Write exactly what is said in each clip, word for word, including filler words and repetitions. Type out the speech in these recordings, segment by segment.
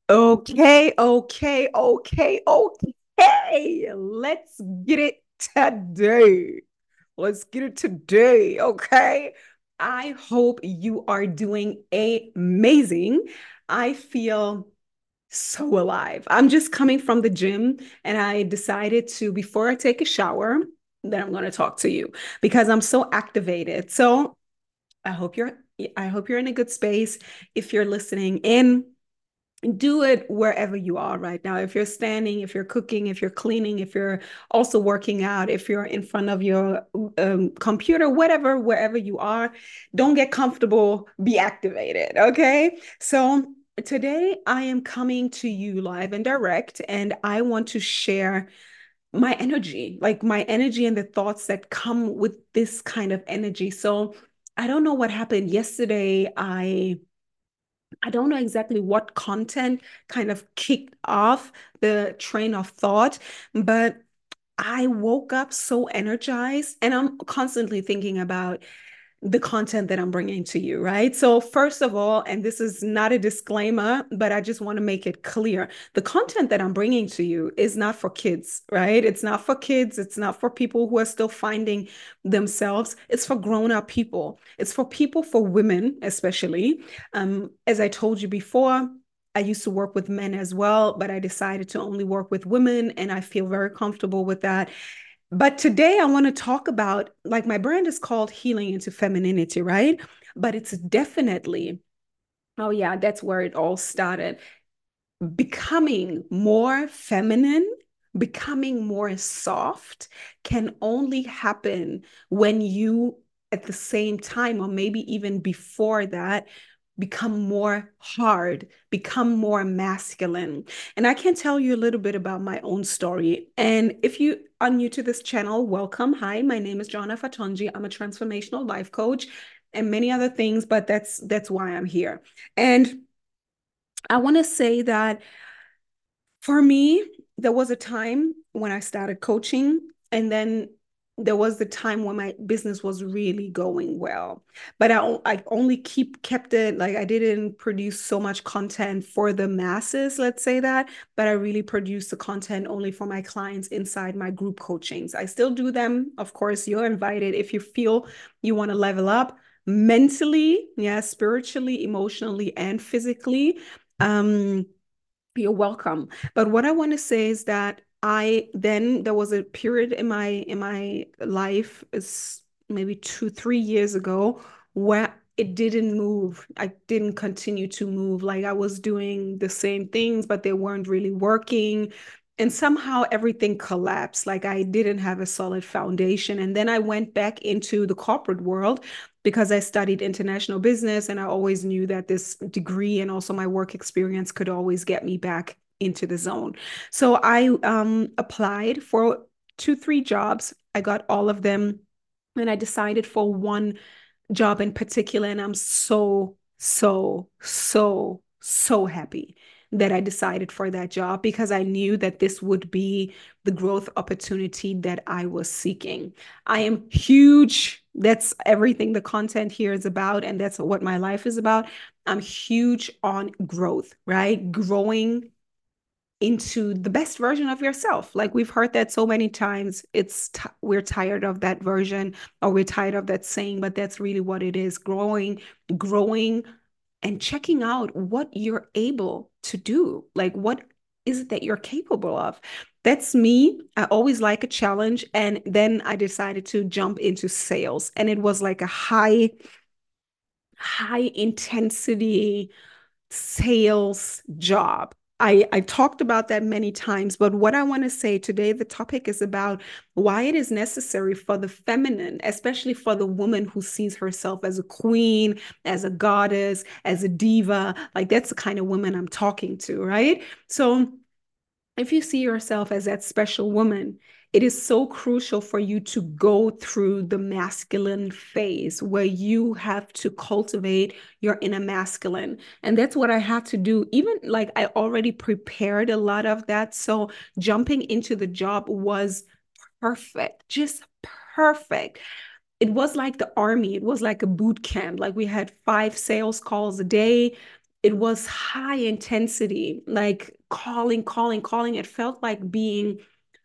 Okay, okay, okay, okay. Let's get it today. Let's get it today, okay? I hope you are doing amazing. I feel so alive. I'm just coming from the gym and I decided to, before I take a shower, that I'm going to talk to you because I'm so activated. So I hope you're I hope you're in a good space. If you're listening in, do it wherever you are right now. If you're standing, if you're cooking, if you're cleaning, if you're also working out, if you're in front of your um, computer, whatever, wherever you are, don't get comfortable, be activated. Okay. So today I am coming to you live and direct, and I want to share my energy, like my energy and the thoughts that come with this kind of energy. So I don't know what happened yesterday. I I don't know exactly what content kind of kicked off the train of thought, but I woke up so energized and I'm constantly thinking about the content that I'm bringing to you, right? So, first of all, and this is not a disclaimer, but I just want to make it clear the content that I'm bringing to you is not for kids, right? It's not for kids. It's not for people who are still finding themselves. It's for grown up people. It's for people, for women, especially. Um, as I told you before, I used to work with men as well, but I decided to only work with women, and I feel very comfortable with that. But today I want to talk about, like, my brand is called Healing into Femininity, right? But it's definitely, oh yeah, that's where it all started. Becoming more feminine, becoming more soft can only happen when you, at the same time, or maybe even before that, become more hard, become more masculine. And I can tell you a little bit about my own story. And if you are new to this channel, welcome. Hi, my name is Joanna Fatonji. I'm a transformational life coach and many other things, but that's that's why I'm here. And I want to say that for me, there was a time when I started coaching, and then there was the time when my business was really going well. But I, I only keep kept it, like, I didn't produce so much content for the masses, let's say that, but I really produced the content only for my clients inside my group coachings. I still do them. Of course, you're invited if you feel you want to level up mentally, yeah, spiritually, emotionally, and physically. Um, you're welcome. But what I want to say is that I then there was a period in my in my life is maybe two, three years ago where it didn't move. I didn't continue to move. Like, I was doing the same things, but they weren't really working. And somehow everything collapsed. Like, I didn't have a solid foundation. And then I went back into the corporate world because I studied international business and I always knew that this degree and also my work experience could always get me back into the zone. So I um, applied for two, three jobs. I got all of them. And I decided for one job in particular. And I'm so, so, so, so happy that I decided for that job because I knew that this would be the growth opportunity that I was seeking. I am huge. That's everything the content here is about. And that's what my life is about. I'm huge on growth, right? Growing into the best version of yourself. Like, we've heard that so many times. It's t- we're tired of that version, or we're tired of that saying, but that's really what it is. Growing, growing and checking out what you're able to do. Like, what is it that you're capable of? That's me. I always like a challenge. And then I decided to jump into sales. And it was like a high, high intensity sales job. I, I talked about that many times, but what I want to say today, the topic is about why it is necessary for the feminine, especially for the woman who sees herself as a queen, as a goddess, as a diva. Like, that's the kind of woman I'm talking to, right? So if you see yourself as that special woman, it is so crucial for you to go through the masculine phase where you have to cultivate your inner masculine. And that's what I had to do. Even like, I already prepared a lot of that. So jumping into the job was perfect, just perfect. It was like the army, it was like a boot camp. Like, we had five sales calls a day. it was high intensity, like calling, calling, calling. It felt like being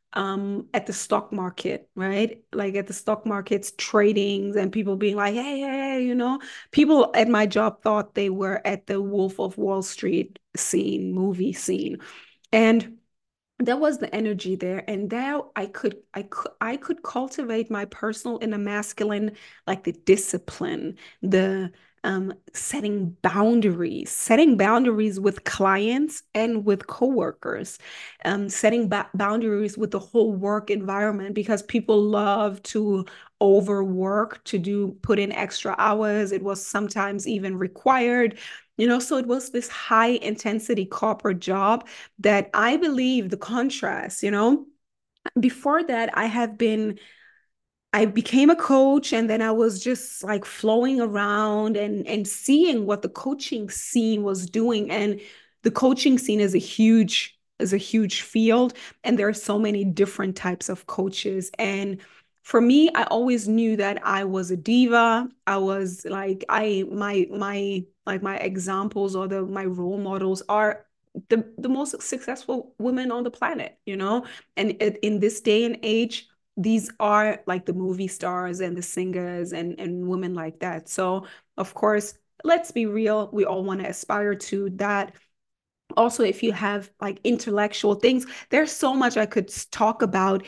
um at the stock market, right? Like at the stock markets tradings and people being like, hey, hey, hey, you know, people at my job thought they were at the Wolf of Wall Street scene, movie scene. And there was the energy there, and there i could i could i could cultivate my personal inner masculine, like the discipline, the um setting boundaries setting boundaries with clients and with coworkers, um setting ba- boundaries with the whole work environment, because people love to overwork, to do put in extra hours. It was sometimes even required, you know, so it was this high intensity corporate job that I believe the contrast, you know, before that, I have been I became a coach, and then I was just like flowing around and and seeing what the coaching scene was doing. And the coaching scene is a huge is a huge field, and there are so many different types of coaches. And for me, I always knew that I was a diva. I was like I my my like my examples, or the my role models are the the most successful women on the planet, you know? And it, in this day and age, these are like the movie stars and the singers and and women like that. So of course, let's be real, we all want to aspire to that. Also, if you have like intellectual things, there's so much I could talk about.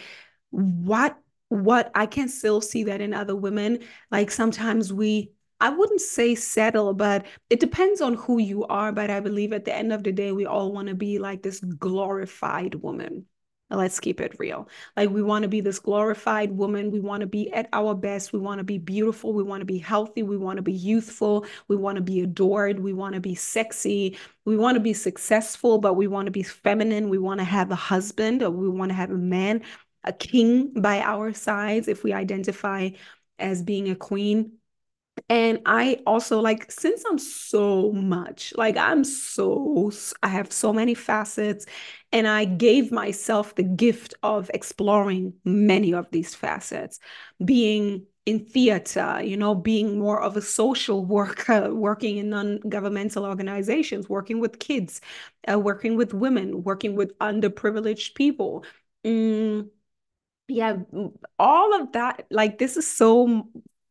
What what I can still see that in other women, like sometimes we, I wouldn't say settle, but it depends on who you are. But I believe at the end of the day, we all want to be like this glorified woman. Let's keep it real. Like we want to be this glorified woman. We want to be at our best. We want to be beautiful. We want to be healthy. We want to be youthful. We want to be adored. We want to be sexy. We want to be successful, but we want to be feminine. We want to have a husband, or we want to have a man, a king by our sides if we identify as being a queen. And I also like, since I'm so much, like I'm so, I have so many facets, and I gave myself the gift of exploring many of these facets, being in theater, you know, being more of a social worker, working in non-governmental organizations, working with kids, uh, working with women, working with underprivileged people. Mm, yeah, all of that, like this is so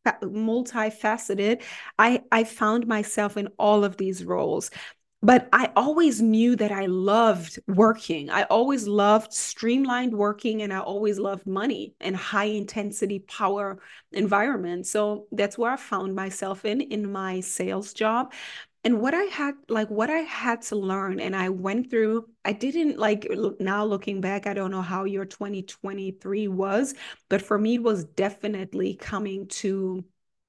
multifaceted. I i found myself in all of these roles, but I always knew that I loved working. I always loved streamlined working, and I always loved money and high intensity power environment. So that's where I found myself in in my sales job. And what I had, like what I had to learn, and I went through, I didn't like, now looking back, I don't know how your twenty twenty-three was, but for me, it was definitely coming to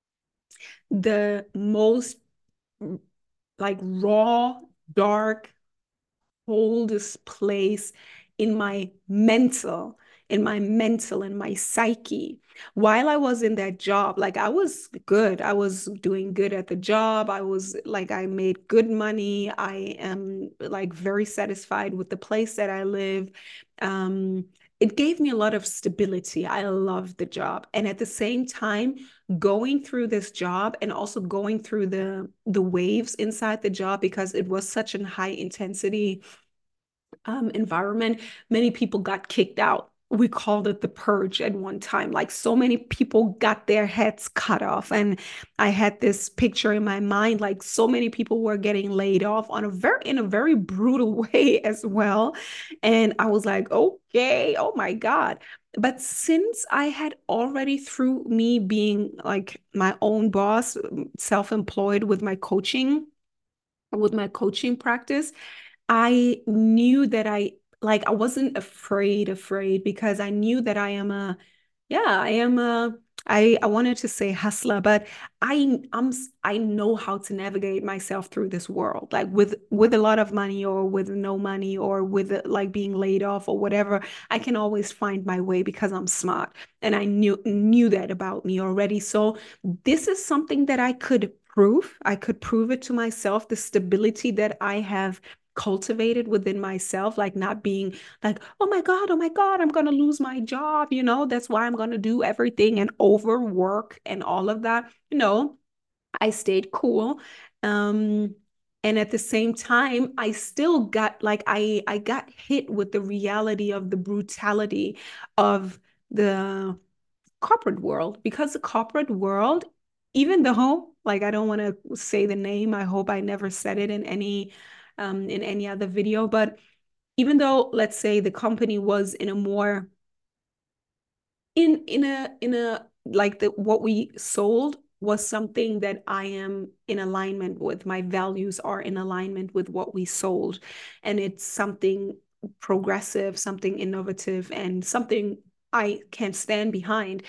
the most like raw, dark, coldest place in my mental, in my mental, in my psyche. While I was in that job, like I was good. I was doing good at the job. I was like, I made good money. I am like very satisfied with the place that I live. Um, it gave me a lot of stability. I loved the job. And at the same time, going through this job and also going through the the waves inside the job, because it was such a high intensity um, environment, many people got kicked out. We called it the purge at one time. Like so many people got their heads cut off. And I had this picture in my mind, like so many people were getting laid off on a very in a very brutal way as well. And I was like, okay, oh my God. But since I had already, through me being like my own boss, self-employed with my coaching, with my coaching practice, I knew that I like I wasn't afraid afraid because I knew that I am a, yeah, I am a, I I wanted to say hustler, but I I'm I know how to navigate myself through this world, like with with a lot of money or with no money or with uh, like being laid off or whatever. I can always find my way because I'm smart, and I knew knew that about me already. So this is something that I could prove. I could prove it to myself, the stability that I have cultivated within myself, like not being like, oh my God, oh my God, I'm going to lose my job. You know, that's why I'm going to do everything and overwork and all of that. You know, I stayed cool. Um, And at the same time, I still got like I I got hit with the reality of the brutality of the corporate world, because the corporate world, even though like I don't want to say the name, I hope I never said it in any um in any other video, but even though, let's say, the company was in a more in in a in a like the what we sold was something that I am in alignment with. My values are in alignment with what we sold. And it's something progressive, something innovative, and something I can stand behind.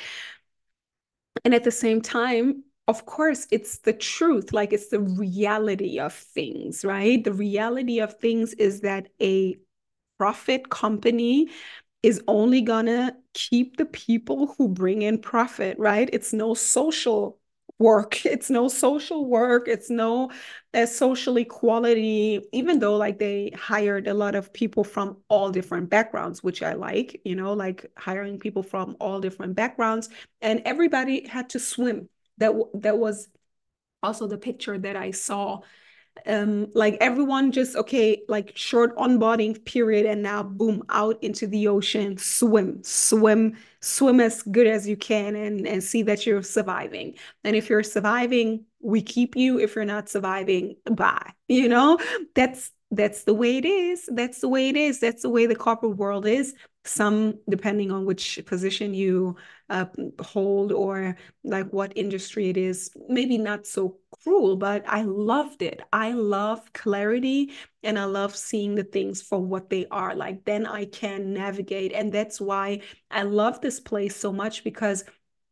And at the same time, of course, it's the truth, like it's the reality of things, right? The reality of things is that a profit company is only gonna keep the people who bring in profit, right? It's no social work. It's no social work. It's no uh, social equality, even though like they hired a lot of people from all different backgrounds, which I like, you know, like hiring people from all different backgrounds, and everybody had to swim. That that was also the picture that I saw, um like everyone just okay, like short onboarding period, and now boom, out into the ocean, swim swim swim as good as you can, and and see that you're surviving. And if you're surviving, we keep you. If you're not surviving, bye. You know, that's that's the way it is. That's the way it is. That's the way the corporate world is. Some, depending on which position you uh, hold, or like what industry it is, maybe not so cruel, but I loved it. I love clarity, and I love seeing the things for what they are. Like then I can navigate. And that's why I love this place so much, because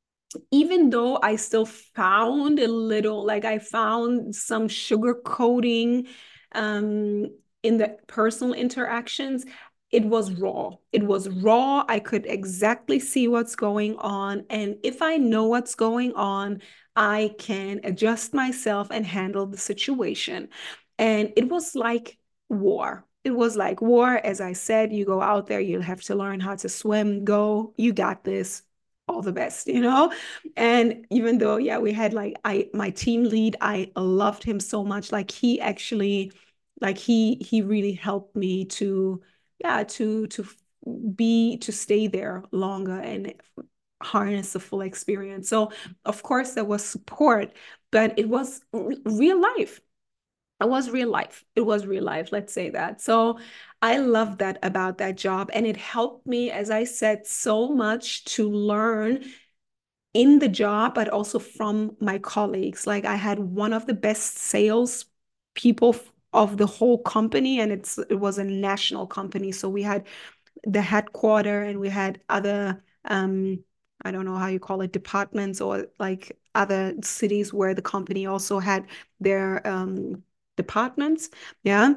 even though I still found a little, like I found some sugar coating um, in the personal interactions, it was raw. It was raw. I could exactly see what's going on. And if I know what's going on, I can adjust myself and handle the situation. And it was like war. It was like war. As I said, you go out there, you have to learn how to swim. Go, you got this, all the best, you know? And even though, yeah, we had like I my team lead, I loved him so much. Like he actually, like he he really helped me to, yeah, to to be to stay there longer and harness the full experience. So of course there was support, but it was r- real life. It was real life. It was real life, let's say that. So I love that about that job. And it helped me, as I said, so much to learn in the job, but also from my colleagues. Like I had one of the best sales people of the whole company, and it's it was a national company. So we had the headquarter, and we had other um I don't know how you call it, departments, or like other cities where the company also had their um departments. Yeah.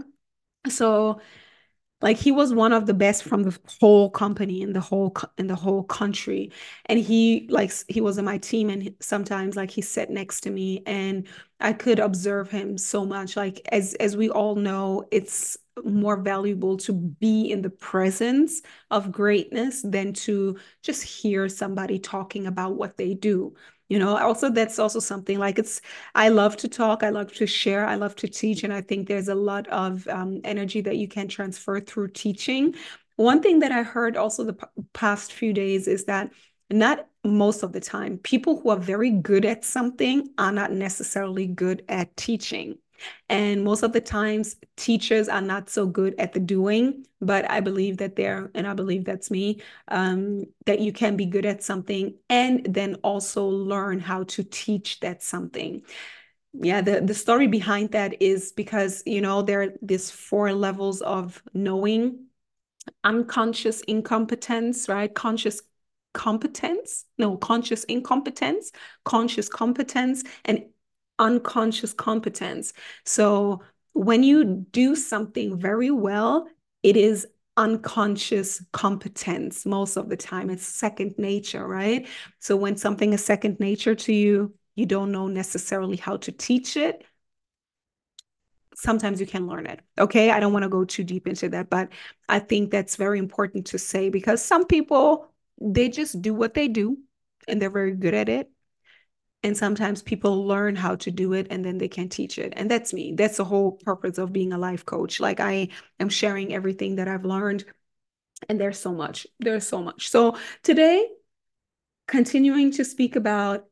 So like he was one of the best from the whole company in the whole in the whole country. And he like he was in my team, and sometimes like he sat next to me, and I could observe him so much. Like as as we all know, it's more valuable to be in the presence of greatness than to just hear somebody talking about what they do. You know, also that's also something like it's I love to talk, I love to share, I love to teach, and I think there's a lot of um, energy that you can transfer through teaching. One thing that I heard also the p- past few days is that not most of the time, people who are very good at something are not necessarily good at teaching. And most of the times, teachers are not so good at the doing, but I believe that they're, and I believe that's me, um, that you can be good at something and then also learn how to teach that something. Yeah, the, the story behind that is because, you know, there are these four levels of knowing: unconscious incompetence, right? Conscious competence, no, conscious incompetence, conscious competence, and unconscious competence. So when you do something very well, it is unconscious competence most of the time. It's second nature, right? So when something is second nature to you, you don't know necessarily how to teach it. Sometimes you can learn it. Okay. I don't want to go too deep into that, but I think that's very important to say, because some people, they just do what they do and they're very good at it. And sometimes people learn how to do it and then they can teach it. And that's me. That's the whole purpose of being a life coach. Like I am sharing everything that I've learned. And there's so much. There's so much. So today, continuing to speak about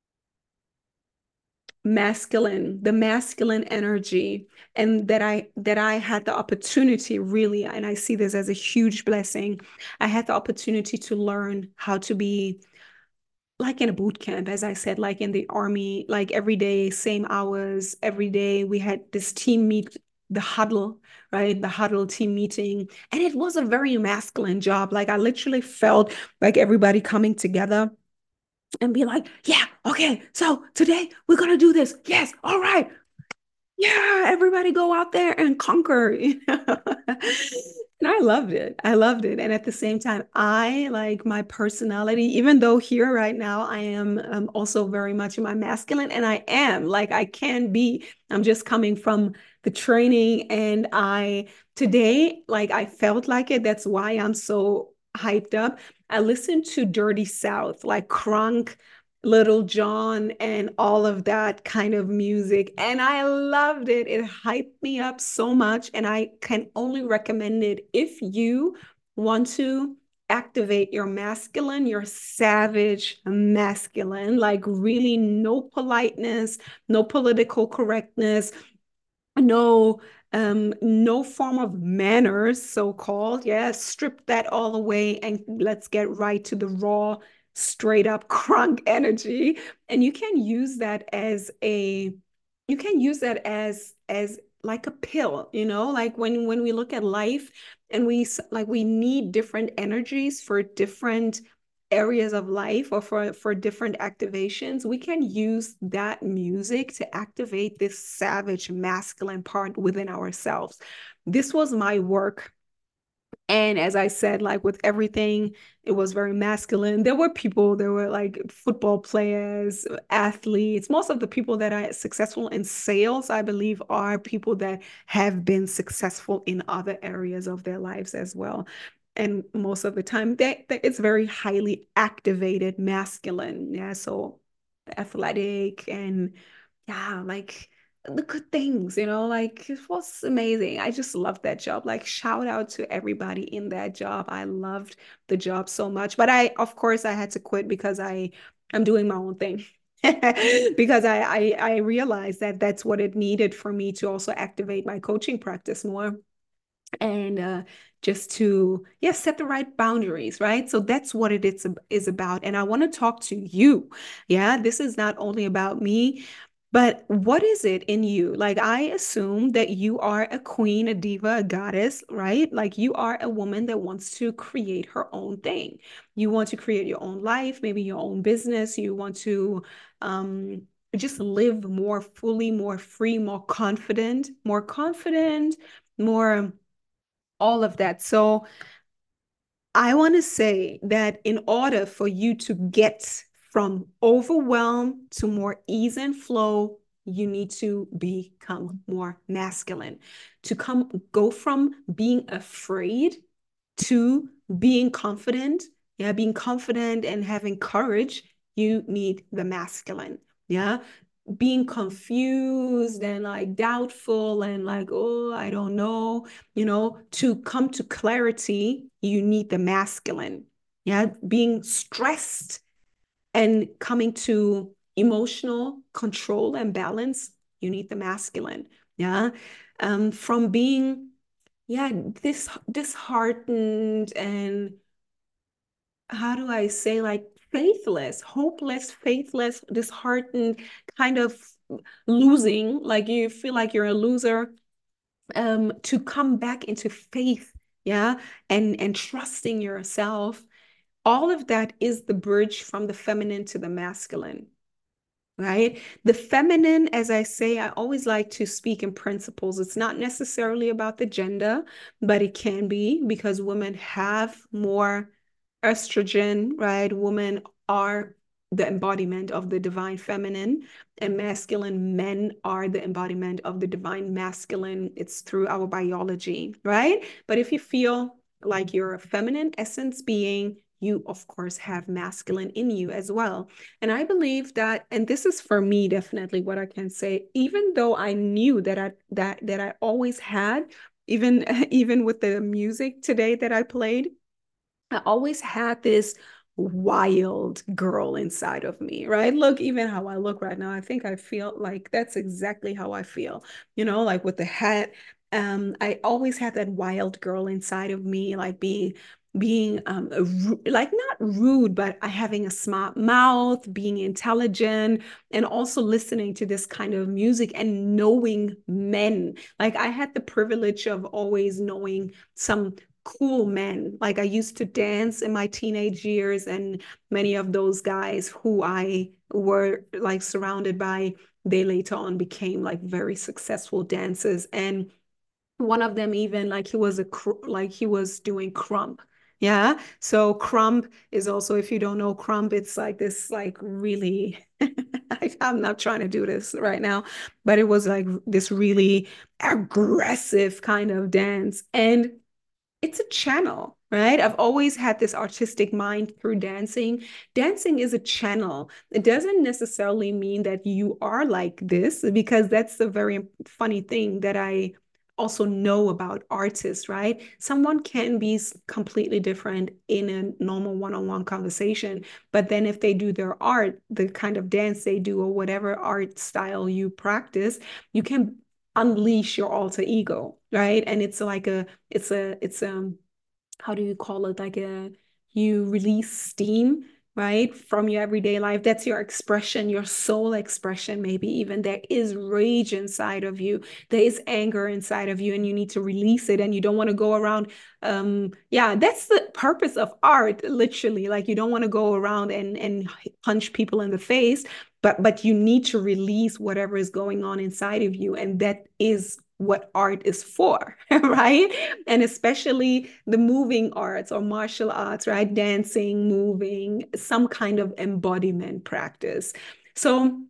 masculine, the masculine energy, and that I that I had the opportunity really, and I see this as a huge blessing. I had the opportunity to learn how to be like in a boot camp, as I said, like in the army, like every day, same hours, every day. We had this team meet, the huddle, right? The huddle team meeting. And it was a very masculine job. Like I literally felt like everybody coming together and be like, yeah, okay, so today we're gonna do this. Yes, all right, yeah, everybody go out there and conquer, you know? And I loved it. I loved it. And at the same time, I like my personality, even though here right now I am um, also very much in my masculine, and I am like I can be. I'm just coming from the training, and I today, like I felt like it. That's why I'm so hyped up. I listened to Dirty South, like Crunk, Little John, and all of that kind of music. And I loved it. It hyped me up so much. And I can only recommend it if you want to activate your masculine, your savage masculine, like really no politeness, no political correctness, no um no form of manners, so called. Yeah, strip that all away and let's get right to the raw, straight up crunk energy. And you can use that as a you can use that as as like a pill, you know, like when when we look at life and we like we need different energies for different areas of life or for for different activations. We can use that music to activate this savage masculine part within ourselves. This was my work. And as I said, like with everything, it was very masculine. There were people, there were like football players, athletes. Most of the people that are successful in sales, I believe, are people that have been successful in other areas of their lives as well. And most of the time, they, they, it's very highly activated masculine. Yeah. So athletic and yeah, like the good things, you know, like it was amazing. I just loved that job. Like, shout out to everybody in that job. I loved the job so much. But I, of course, I had to quit because I, I'm doing my own thing. Because I, I, I realized that that's what it needed for me to also activate my coaching practice more and uh, just to yeah set the right boundaries, right? So that's what it is, is about. And I want to talk to you. Yeah, this is not only about me, but what is it in you? Like I assume that you are a queen, a diva, a goddess, right? Like you are a woman that wants to create her own thing. You want to create your own life, maybe your own business. You want to um just live more fully, more free, more confident, more confident, more all of that. So I want to say that in order for you to get from overwhelm to more ease and flow, you need to become more masculine. To come go from being afraid to being confident. Yeah, being confident and having courage, you need the masculine. Yeah, being confused and like doubtful and like, oh, I don't know, you know, to come to clarity, you need the masculine. Yeah, being stressed and coming to emotional control and balance, you need the masculine. Yeah, um, from being, yeah, this disheartened and how do I say, like faithless, hopeless, faithless, disheartened, kind of losing, like you feel like you're a loser, um, to come back into faith, yeah, and and trusting yourself. All of that is the bridge from the feminine to the masculine, right? The feminine, as I say, I always like to speak in principles. It's not necessarily about the gender, but it can be because women have more estrogen, right? Women are the embodiment of the divine feminine, and masculine men are the embodiment of the divine masculine. It's through our biology, right? But if you feel like you're a feminine essence being, you of course have masculine in you as well. And I believe that, and this is for me definitely what I can say, even though I knew that I that that I always had, even even with the music today that I played, I always had this wild girl inside of me, right? Look, even how I look right now, I think I feel like that's exactly how I feel, you know, like with the hat. Um, I always had that wild girl inside of me, like being being um ru- like not rude, but I having a smart mouth, being intelligent, and also listening to this kind of music and knowing men. Like I had the privilege of always knowing some cool men. Like I used to dance in my teenage years, and many of those guys who I were like surrounded by, they later on became like very successful dancers. And one of them even like he was a like he was doing krump. Yeah. So krump is also, if you don't know krump, it's like this like really I, I'm not trying to do this right now, but it was like this really aggressive kind of dance. And it's a channel, right? I've always had this artistic mind through dancing. Dancing is a channel. It doesn't necessarily mean that you are like this, because that's the very funny thing that I also know about artists, right? Someone can be completely different in a normal one-on-one conversation, but then if they do their art, the kind of dance they do, or whatever art style you practice, you can unleash your alter ego, right? And it's like a it's a it's um how do you call it, like a, you release steam, right, from your everyday life. That's your expression, your soul expression. Maybe even there is rage inside of you, there is anger inside of you, and you need to release it, and you don't want to go around. Um yeah, that's the purpose of art, literally. Like you don't want to go around and and punch people in the face, but but you need to release whatever is going on inside of you, and that is what art is for, right? And especially the moving arts or martial arts, right? Dancing, moving, some kind of embodiment practice. So,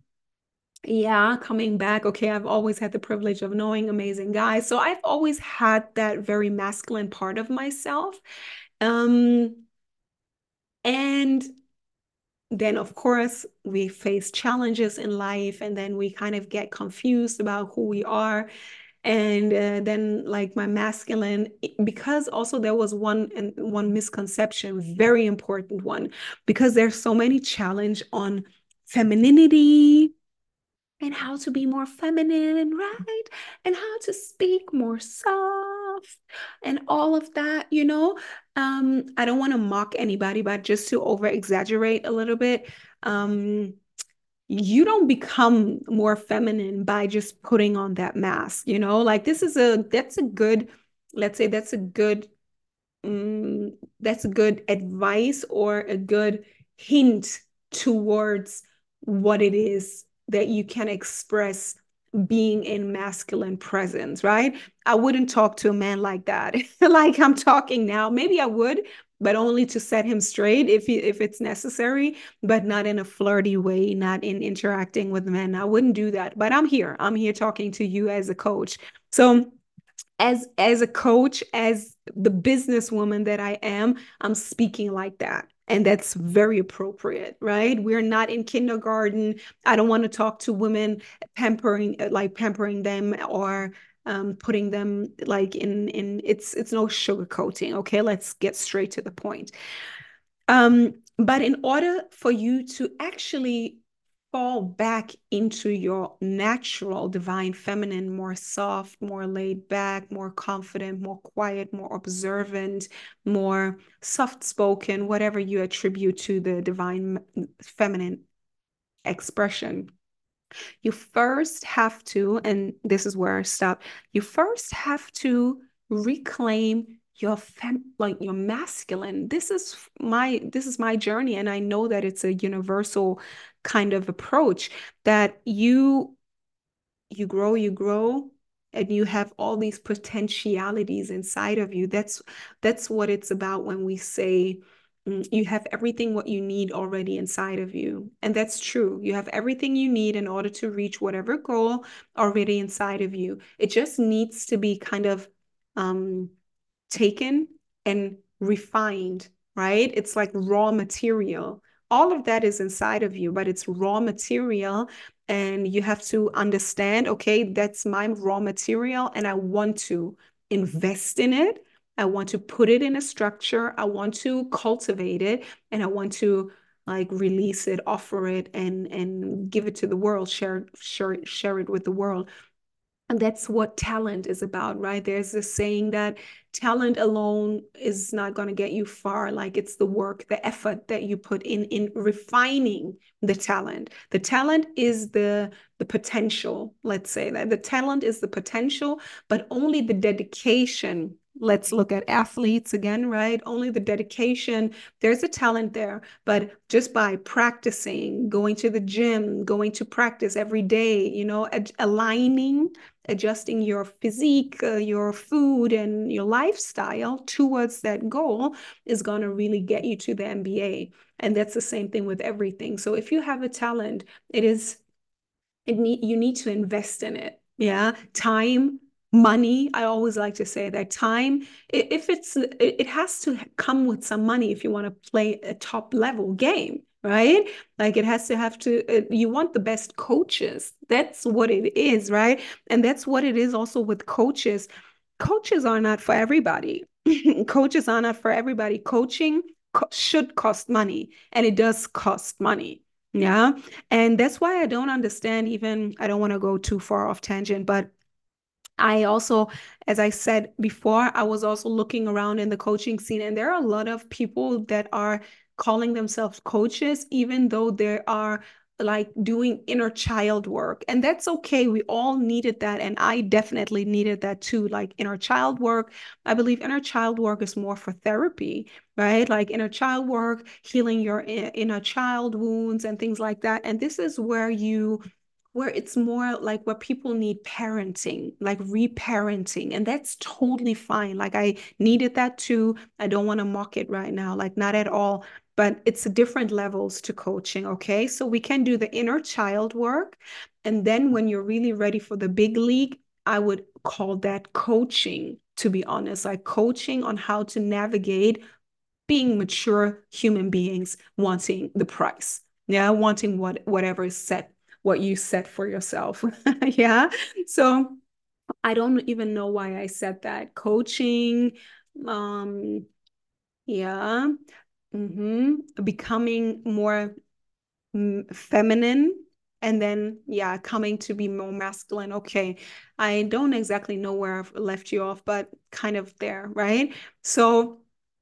yeah, coming back, okay, I've always had the privilege of knowing amazing guys. So I've always had that very masculine part of myself. Um, and then, of course, we face challenges in life, and then we kind of get confused about who we are. And uh, then like my masculine, because also there was one and one misconception, very important one, because there's so many challenge on femininity and how to be more feminine, right? And how to speak more soft and all of that, you know. Um, I don't want to mock anybody, but just to over exaggerate a little bit, um, you don't become more feminine by just putting on that mask, you know? Like this is a that's a good, let's say that's a good um, that's a good advice or a good hint towards what it is that you can express being in masculine presence, right? I wouldn't talk to a man like that. Like I'm talking now. Maybe I would, but only to set him straight if he, if it's necessary, but not in a flirty way, not in interacting with men. I wouldn't do that. But I'm here. I'm here talking to you as a coach. So as as a coach, as the businesswoman that I am, I'm speaking like that. And that's very appropriate, right? We're not in kindergarten. I don't want to talk to women pampering, like pampering them, or um, putting them like in in it's it's no sugarcoating. Okay, let's get straight to the point. Um, but in order for you to actually fall back into your natural divine feminine, more soft, more laid back, more confident, more quiet, more observant, more soft spoken, whatever you attribute to the divine feminine expression, you first have to, and this is where I stop, you first have to reclaim your fem like your masculine. This is my this is my journey, and I know that it's a universal kind of approach that you you grow, you grow, and you have all these potentialities inside of you. That's that's what it's about when we say mm, you have everything what you need already inside of you. And that's true. You have everything you need in order to reach whatever goal already inside of you. It just needs to be kind of um taken and refined right? It's like raw material. All of that is inside of you, but it's raw material. And you have to understand, okay, that's my raw material, and I want to invest in it. I want to put it in a structure. I want to cultivate it, and I want to like release it, offer it, and and give it to the world, share share share it with the world. And that's what talent is about, right? There's this saying that talent alone is not going to get you far. Like it's the work, the effort that you put in in refining the talent. The talent is the the potential, let's say that the talent is the potential, but only the dedication. Let's look at athletes again, right? Only the dedication. There's a talent there, but just by practicing, going to the gym, going to practice every day, you know, ad- aligning, adjusting your physique, uh, your food, and your lifestyle towards that goal is going to really get you to the N B A. And that's the same thing with everything. So if you have a talent, it is it need you need to invest in it. Yeah, time, money. I always like to say that time, if it's it has to come with some money if you want to play a top level game, right? Like it has to have to uh, you want the best coaches. That's what it is, right? And that's what it is also with coaches. Coaches are not for everybody. Coaches are not for everybody. Coaching co- should cost money, and it does cost money. Yeah. And that's why I don't understand even, I don't want to go too far off tangent, but I also, as I said before, I was also looking around in the coaching scene, and there are a lot of people that are calling themselves coaches, even though they are like doing inner child work. And that's okay. We all needed that. And I definitely needed that too, like inner child work. I believe inner child work is more for therapy, right? Like inner child work, healing your inner child wounds and things like that. And this is where you where it's more like where people need parenting, like reparenting, and that's totally fine. Like I needed that too. I don't want to mock it right now, like not at all, but it's different levels to coaching, okay? So we can do the inner child work, and then when you're really ready for the big league, I would call that coaching, to be honest, like coaching on how to navigate being mature human beings wanting the price. Yeah, wanting what whatever is set, what you set for yourself. Yeah. So I don't even know why I said that. Coaching, um, yeah. Mm-hmm. Becoming more mm, feminine, and then yeah, coming to be more masculine. Okay. I don't exactly know where I've left you off, but kind of there, right? So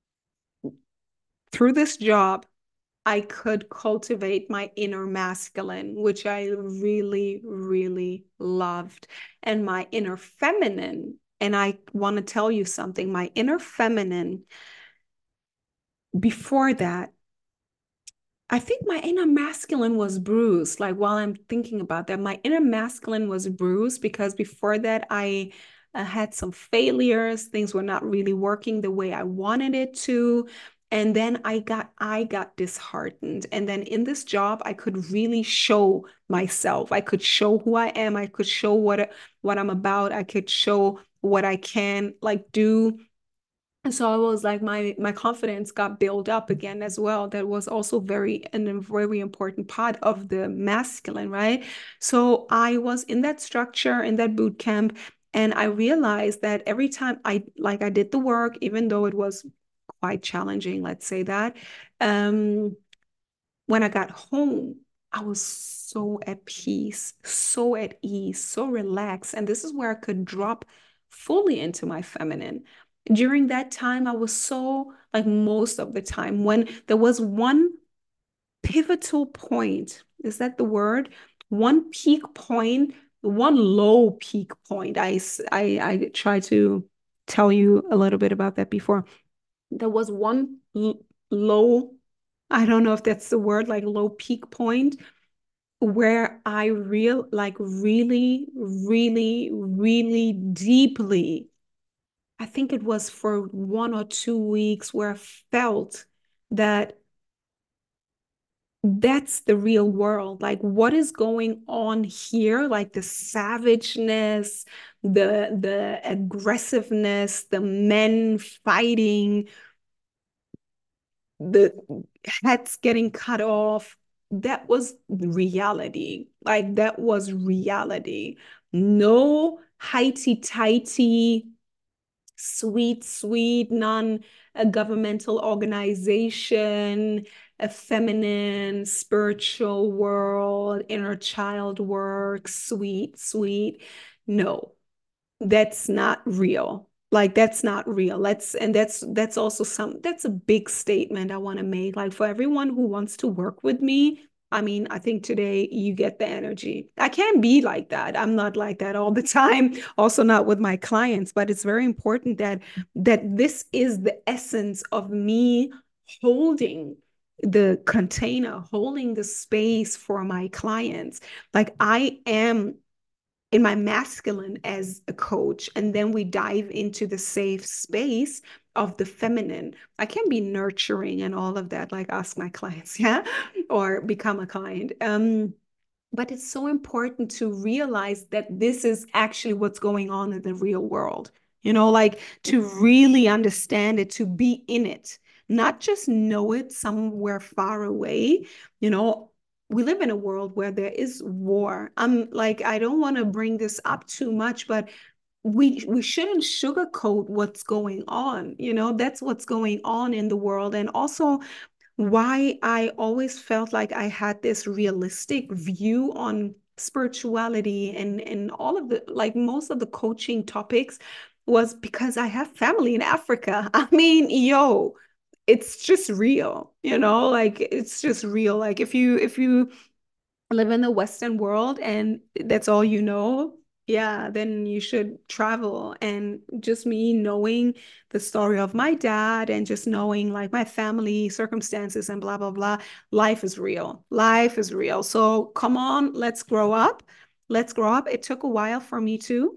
through this job, I could cultivate my inner masculine, which I really, really loved, and my inner feminine. And I want to tell you something, my inner feminine, before that, I think my inner masculine was bruised. Like while I'm thinking about that, my inner masculine was bruised because before that, I uh, had some failures. Things were not really working the way I wanted it to. And then I got I got disheartened. And then in this job, I could really show myself. I could show who I am. I could show what what I'm about. I could show what I can like do. And so I was like, my my confidence got built up again as well. That was also very and a very important part of the masculine, right? So I was in that structure, in that boot camp, and I realized that every time I like I did the work, even though it was quite challenging, let's say that, um, when I got home, I was so at peace, so at ease, so relaxed. And this is where I could drop fully into my feminine. During that time, I was so, like most of the time, when there was one pivotal point, is that the word? One peak point, one low peak point. I, I, I tried to tell you a little bit about that before. There was one low, I don't know if that's the word, like low peak point where I real like really, really, really deeply, I think it was for one or two weeks where I felt that that's the real world. Like what is going on here? Like the savageness, the the aggressiveness, the men fighting, the heads getting cut off, that was reality. Like that was reality. No highty tighty, sweet, sweet, non governmental organization, a feminine, spiritual world, inner child work, sweet, sweet. No, that's not real. Like that's not real. Let's and that's that's also some that's a big statement I want to make. Like for everyone who wants to work with me, I mean, I think today you get the energy. I can't be like that. I'm not like that all the time. Also not with my clients, but it's very important that that this is the essence of me holding the container, holding the space for my clients. Like I am in my masculine as a coach, and then we dive into the safe space of the feminine. I can be nurturing and all of that, like ask my clients, yeah, or become a client. Um, but it's so important to realize that this is actually what's going on in the real world. You know, like to really understand it, to be in it, not just know it somewhere far away. You know, we live in a world where there is war. I'm like, I don't want to bring this up too much, but we we shouldn't sugarcoat what's going on. You know, that's what's going on in the world. And also why I always felt like I had this realistic view on spirituality and and all of the like most of the coaching topics was because I have family in Africa. I mean, yo, it's just real, you know, like it's just real. Like if you if you live in the Western world and that's all you know, yeah, then you should travel. And just me knowing the story of my dad and just knowing like my family circumstances and blah, blah, blah, life is real. Life is real. So come on, let's grow up. Let's grow up. It took a while for me too.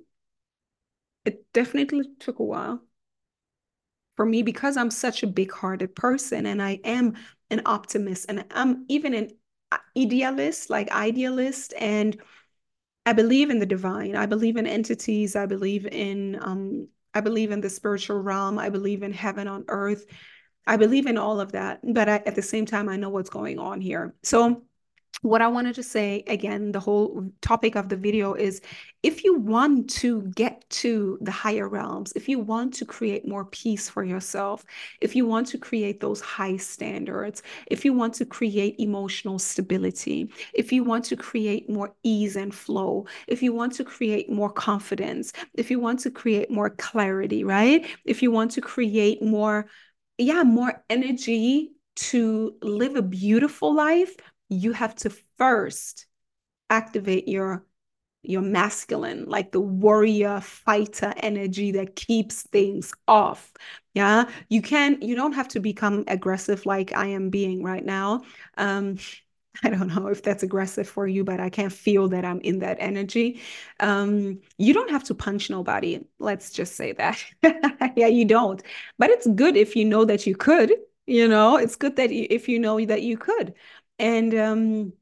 It definitely took a while for me because I'm such a big-hearted person and I am an optimist and I'm even an idealist, like idealist, and I believe in the divine. I believe in entities. I believe in um I believe in the spiritual realm. I believe in heaven on earth. I believe in all of that, but I, at the same time, I know what's going on here. So what I wanted to say again, the whole topic of the video is if you want to get to the higher realms, if you want to create more peace for yourself, if you want to create those high standards, if you want to create emotional stability, if you want to create more ease and flow, if you want to create more confidence, if you want to create more clarity, right? If you want to create more, yeah, more energy to live a beautiful life, you have to first activate your your masculine, like the warrior fighter energy that keeps things off. Yeah, you can you don't have to become aggressive like I am being right now. um I don't know if that's aggressive for you, but I can feel that I'm in that energy. Um, you don't have to punch nobody. Let's just say that. Yeah, you don't. But it's good if you know that you could, you know, it's good that you, if you know that you could. And um,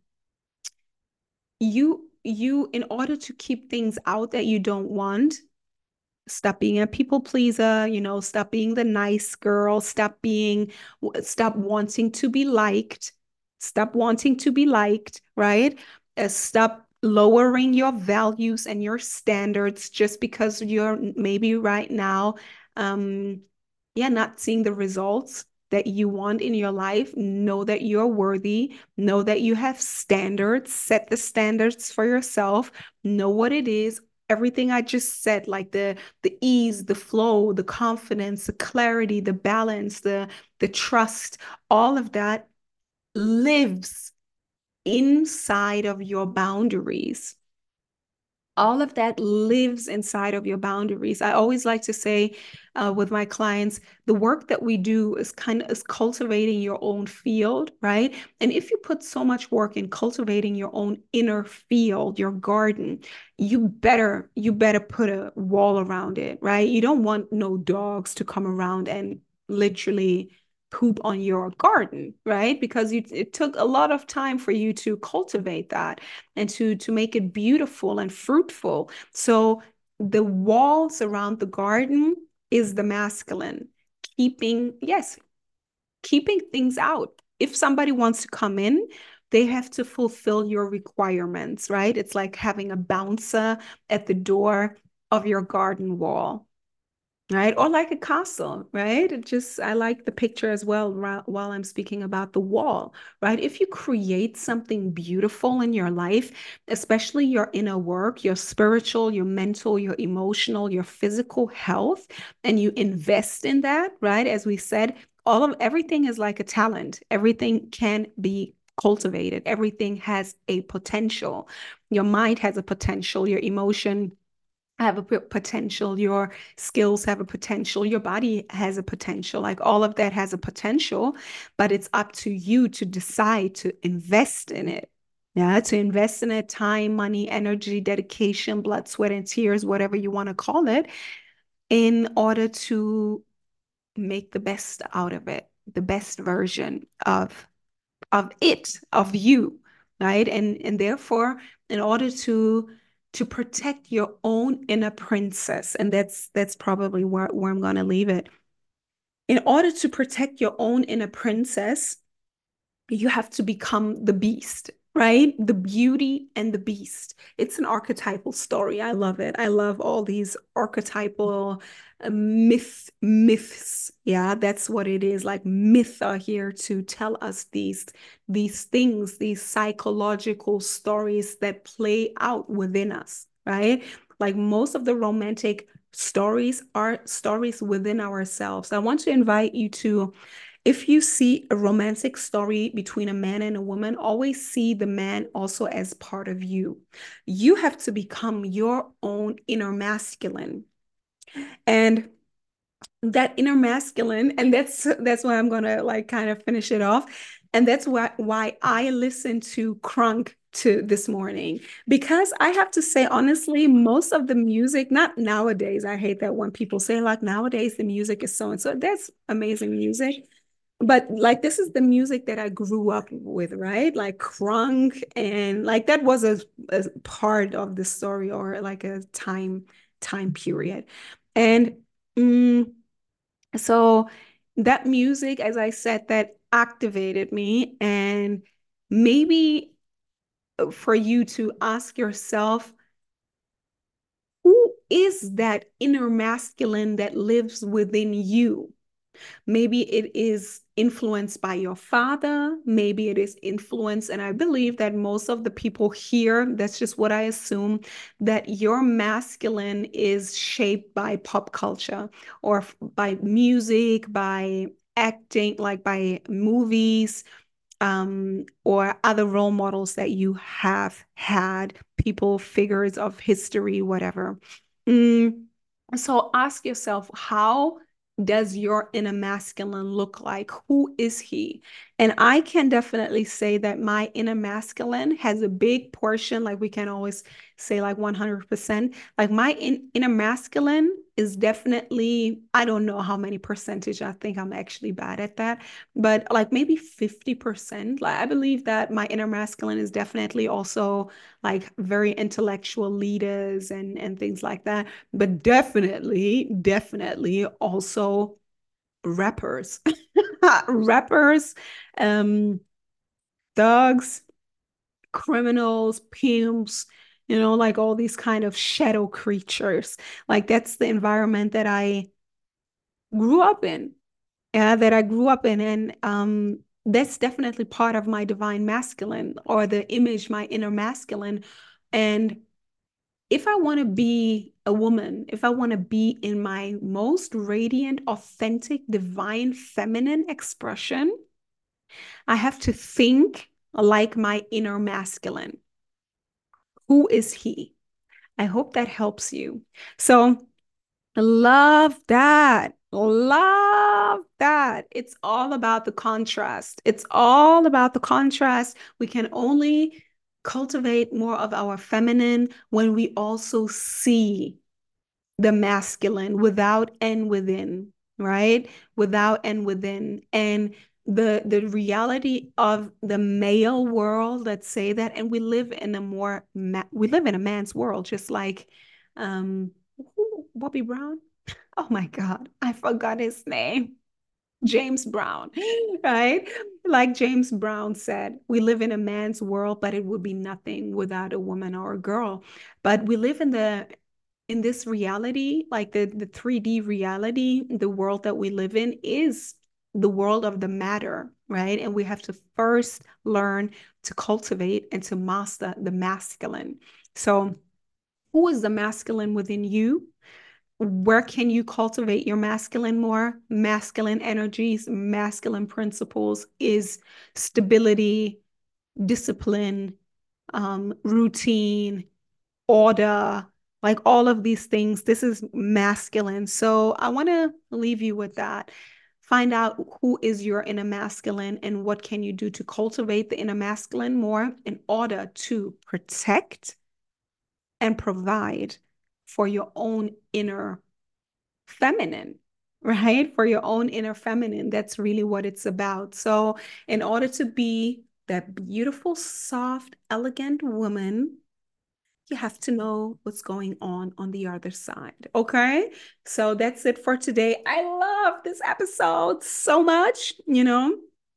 you you in order to keep things out that you don't want, stop being a people pleaser, you know, stop being the nice girl, stop being, stop wanting to be liked, stop wanting to be liked, right? Uh, stop lowering your values and your standards just because you're maybe right now, um, yeah, not seeing the results that you want in your life. Know that you're worthy. Know that you have standards. Set the standards for yourself. Know what it is. Everything I just said, like the the ease, the flow, the confidence, the clarity, the balance, the the trust, all of that lives inside of your boundaries. All of that lives inside of your boundaries. I always like to say uh, with my clients, the work that we do is kind of is cultivating your own field, right? And if you put so much work in cultivating your own inner field, your garden, you better you better put a wall around it, right? You don't want no dogs to come around and literally poop on your garden, right? Because you, it took a lot of time for you to cultivate that and to to make it beautiful and fruitful. So the walls around the garden is the masculine, keeping, yes, keeping things out. If somebody wants to come in, they have to fulfill your requirements, right? It's like having a bouncer at the door of your garden wall, right? Or like a castle, right? It just, I like the picture as well while I'm speaking about the wall, right? If you create something beautiful in your life, especially your inner work, your spiritual, your mental, your emotional, your physical health, and you invest in that, right? As we said, all of everything is like a talent. Everything can be cultivated. Everything has a potential. Your mind has a potential, your emotion have a potential, your skills have a potential, your body has a potential, like all of that has a potential, but it's up to you to decide to invest in it. Yeah, to invest in it, time, money, energy, dedication, blood, sweat, and tears, whatever you want to call it, in order to make the best out of it, the best version of of it, of you, right? And and therefore, in order to to protect your own inner princess, and that's that's probably where, where I'm gonna leave it. In order to protect your own inner princess, you have to become the beast, right? The beauty and the beast. It's an archetypal story. I love it. I love all these archetypal uh, myth myths. Yeah, that's what it is. Like myth are here to tell us these these things, these psychological stories that play out within us, right? Like most of the romantic stories are stories within ourselves. I want to invite you to, if you see a romantic story between a man and a woman, always see the man also as part of you. You have to become your own inner masculine. And that inner masculine, and that's that's why I'm gonna like kind of finish it off. And that's why why I listened to Crunk to this morning, because I have to say honestly, most of the music, not nowadays, I hate that when people say like nowadays the music is so and so. That's amazing music, but like this is the music that I grew up with, right? Like crunk, and like that was a, a part of the story, or like a time time period. And mm, so that music, as I said, that activated me. And maybe for you to ask yourself, who is that inner masculine that lives within you? Maybe it is influenced by your father. Maybe it is influenced. And I believe that most of the people here, that's just what I assume, that your masculine is shaped by pop culture or by music, by acting, like by movies, um, or other role models that you have had, people, figures of history, whatever. Mm, so ask yourself, how does your inner masculine look like? Who is he? And I can definitely say that my inner masculine has a big portion, like we can always say like one hundred percent. Like my in, inner masculine is definitely, I don't know how many percentage, I think I'm actually bad at that, but like maybe fifty percent. Like I believe that my inner masculine is definitely also like very intellectual leaders and and things like that, but definitely definitely also rappers. Rappers, um thugs, criminals, pimps, you know, like all these kind of shadow creatures. Like that's the environment that I grew up in. Yeah, that I grew up in. And um, that's definitely part of my divine masculine, or the image, my inner masculine. And if I want to be a woman, if I want to be in my most radiant, authentic, divine, feminine expression, I have to think like my inner masculine. Who is he? I hope that helps you. So, love that. Love that. It's all about the contrast. It's all about the contrast. We can only cultivate more of our feminine when we also see the masculine without and within, right? Without and within. And the the reality of the male world, let's say that, and we live in a more ma- we live in a man's world, just like um Bobby Brown. Oh my God, I forgot his name. James Brown, right? Like James Brown said, we live in a man's world, but it would be nothing without a woman or a girl. But we live in the in this reality, like the the three D reality, the world that we live in is the world of the matter, right? And we have to first learn to cultivate and to master the masculine. So, who is the masculine within you? Where can you cultivate your masculine more? Masculine energies, masculine principles is stability, discipline, um, routine, order, like all of these things. This is masculine. So I want to leave you with that. Find out who is your inner masculine and what can you do to cultivate the inner masculine more in order to protect and provide for your own inner feminine, right? For your own inner feminine. That's really what it's about. So, in order to be that beautiful, soft, elegant woman, you have to know what's going on on the other side. Okay. So that's it for today. I love this episode so much, you know.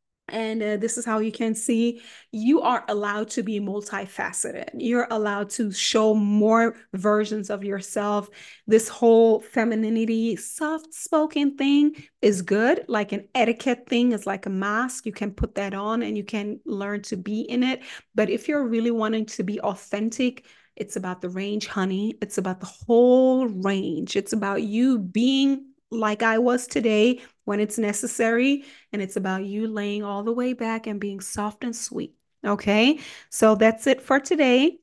And uh, this is how you can see you are allowed to be multifaceted. You're allowed to show more versions of yourself. This whole femininity, soft spoken thing is good. Like an etiquette thing is like a mask. You can put that on and you can learn to be in it. But if you're really wanting to be authentic, it's about the range, honey. It's about the whole range. It's about you being like I was today when it's necessary. And it's about you laying all the way back and being soft and sweet. Okay. So that's it for today.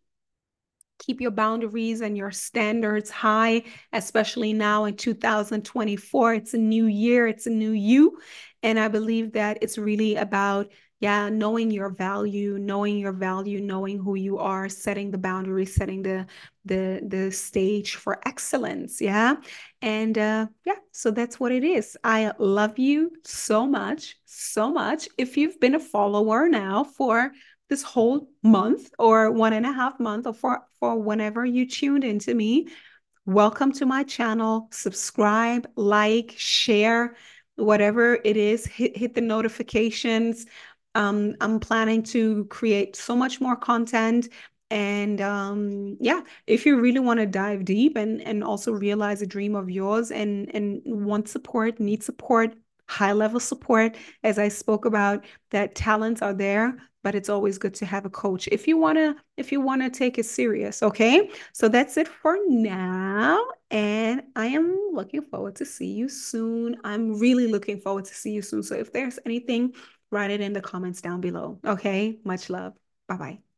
Keep your boundaries and your standards high, especially now in two thousand twenty-four. It's a new year, it's a new you. And I believe that it's really about, yeah, knowing your value, knowing your value, knowing who you are, setting the boundaries, setting the the the stage for excellence. Yeah. And uh, yeah, so that's what it is. I love you so much, so much. If you've been a follower now for this whole month or one and a half month or for, for whenever you tuned into me, welcome to my channel. Subscribe, like, share, whatever it is, hit, hit the notifications. Um, I'm planning to create so much more content. And um, yeah, if you really want to dive deep and, and also realize a dream of yours and, and want support, need support, high level support, as I spoke about, that talents are there, but it's always good to have a coach if you want to if you want to take it serious. Okay, so that's it for now. And I am looking forward to see you soon. I'm really looking forward to see you soon. So if there's anything, write it in the comments down below. Okay, much love. Bye bye.